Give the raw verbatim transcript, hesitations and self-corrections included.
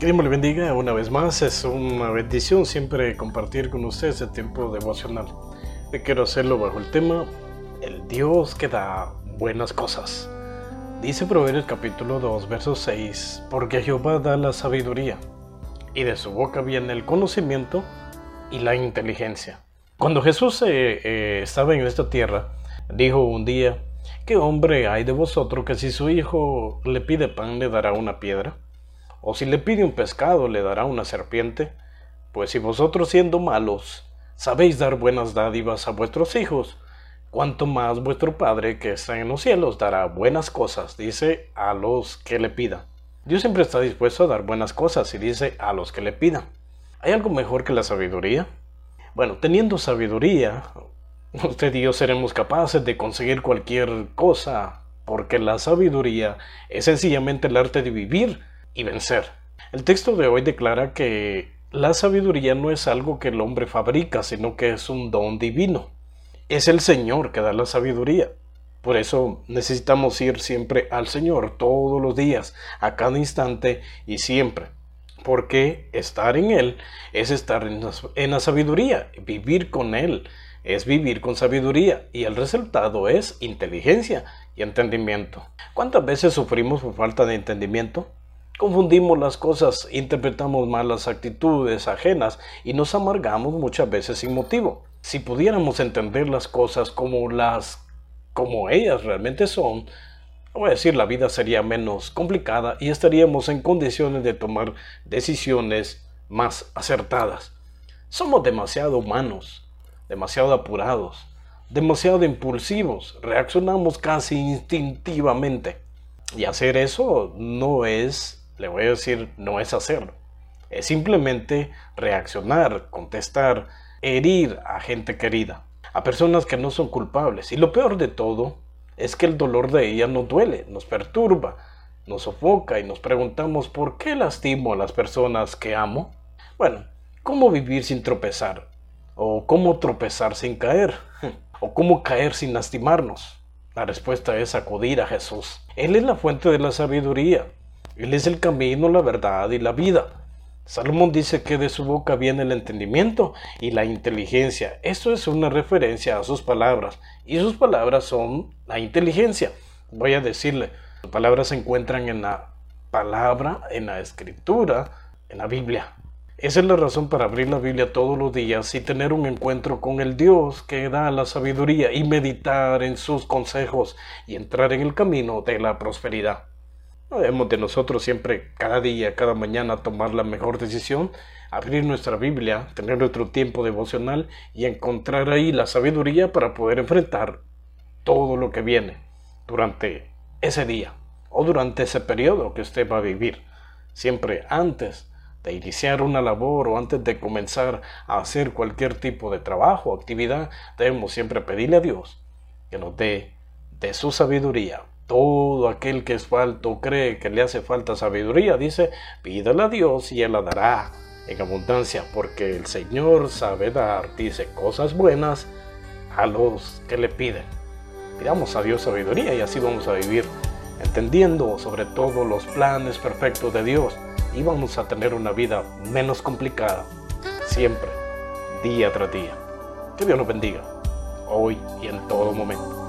Que Dios me le bendiga una vez más. Es una bendición siempre compartir con ustedes este tiempo devocional. Hoy quiero hacerlo bajo el tema el Dios que da buenas cosas. Dice Proverbios capítulo dos, verso seis: porque Jehová da la sabiduría, y de su boca viene el conocimiento y la inteligencia. Cuando Jesús eh, eh, estaba en esta tierra, dijo un día: ¿qué hombre hay de vosotros que si su hijo le pide pan le dará una piedra? ¿O si le pide un pescado le dará una serpiente? Pues si vosotros, siendo malos, sabéis dar buenas dádivas a vuestros hijos, cuánto más vuestro Padre que está en los cielos dará buenas cosas, dice, a los que le pidan. Dios siempre está dispuesto a dar buenas cosas y dice a los que le pidan. ¿Hay algo mejor que la sabiduría? Bueno, teniendo sabiduría, usted y yo seremos capaces de conseguir cualquier cosa, porque la sabiduría es sencillamente el arte de vivir y vencer. El texto de hoy declara que la sabiduría no es algo que el hombre fabrica, sino que es un don divino. Es el Señor que da la sabiduría. Por eso necesitamos ir siempre al Señor todos los días, a cada instante y siempre. Porque estar en Él es estar en la, en la sabiduría. Vivir con Él es vivir con sabiduría. Y el resultado es inteligencia y entendimiento. ¿Cuántas veces sufrimos por falta de entendimiento? Confundimos las cosas, interpretamos mal las actitudes ajenas y nos amargamos muchas veces sin motivo. Si pudiéramos entender las cosas como las, como ellas realmente son, voy a decir, la vida sería menos complicada y estaríamos en condiciones de tomar decisiones más acertadas. Somos demasiado humanos, demasiado apurados, demasiado impulsivos, reaccionamos casi instintivamente. Y hacer eso no es, le voy a decir, no es hacerlo. Es simplemente reaccionar, contestar, herir a gente querida, a personas que no son culpables. Y lo peor de todo es que el dolor de ella nos duele, nos perturba, nos sofoca y nos preguntamos: ¿por qué lastimo a las personas que amo? Bueno, ¿cómo vivir sin tropezar? ¿O cómo tropezar sin caer? ¿O cómo caer sin lastimarnos? La respuesta es acudir a Jesús. Él es la fuente de la sabiduría. Él es el camino, la verdad y la vida. Salomón dice que de su boca viene el entendimiento y la inteligencia. Esto es una referencia a sus palabras. Y sus palabras son la inteligencia. Voy a decirle, sus palabras se encuentran en la palabra, en la escritura, en la Biblia. Esa es la razón para abrir la Biblia todos los días y tener un encuentro con el Dios que da la sabiduría y meditar en sus consejos y entrar en el camino de la prosperidad. No debemos de nosotros siempre, cada día, cada mañana, tomar la mejor decisión, abrir nuestra Biblia, tener nuestro tiempo devocional y encontrar ahí la sabiduría para poder enfrentar todo lo que viene durante ese día o durante ese periodo que usted va a vivir. Siempre antes de iniciar una labor o antes de comenzar a hacer cualquier tipo de trabajo o actividad, debemos siempre pedirle a Dios que nos dé de su sabiduría. Todo aquel que es falto cree que le hace falta sabiduría, dice, pídale a Dios y Él la dará en abundancia, porque el Señor sabe dar, dice, cosas buenas a los que le piden. Pidamos a Dios sabiduría y así vamos a vivir entendiendo sobre todo los planes perfectos de Dios y vamos a tener una vida menos complicada, siempre, día tras día. Que Dios nos bendiga, hoy y en todo momento.